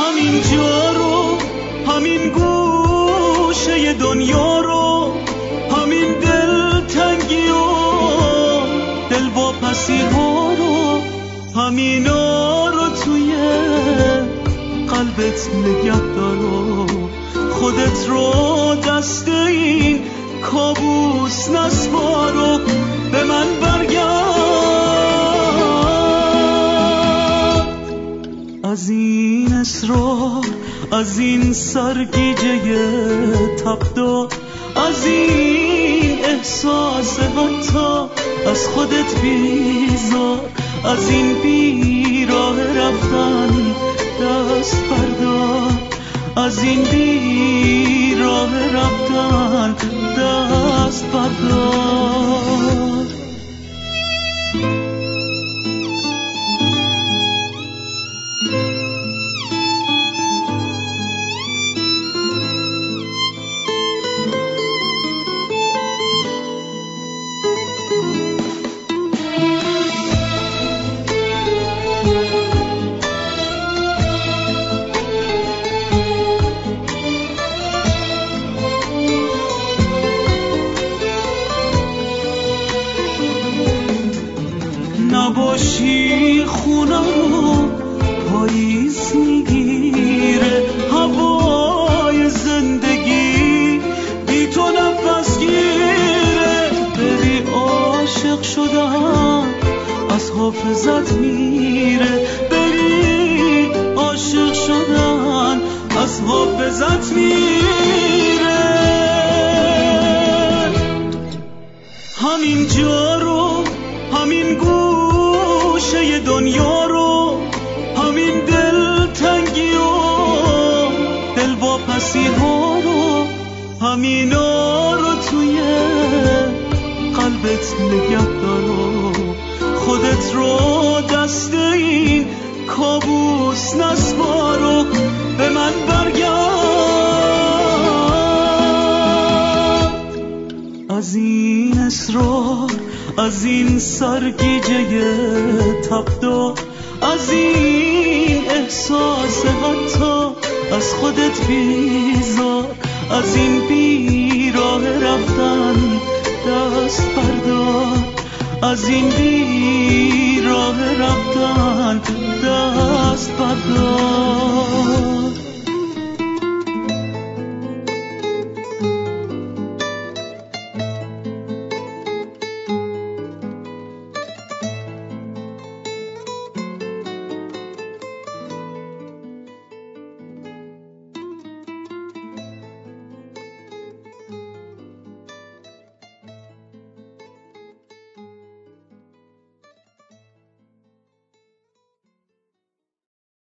همین جا رو، همین گوشه دنیا رو، همین دلتنگی و دلواپسی ها رو، همینا رو توی قلبت نگه دار و خودت رو دست این کابوس نسپار و به من برگرد. از این اصرار، از این سرگیجه تبدار، از این احساس حتی از خودت بیزار، از این بیراه رفتن دست بردار، از این بیراه رفتن دست بردار. نباشی خونه رو پاییز میگیره، هوای زندگی بی تو نفس گیره. بری عاشق شدن از حافظت میره، بری عاشق شدن از حافظت میره. همین جا رو، همین گوشه دنیا رو، همین دلتنگی و دلواپسی ها رو، همینا رو توی قلبت نگه دار و خودت رو دست این کابوس نسپار و به من برگرد. از این اصرار، از این سرگیجه تبدار، از این احساس حتی از خودت بیزار، از این بیراه رفتن دست بردار، از این بیراه رفتن دست بردار.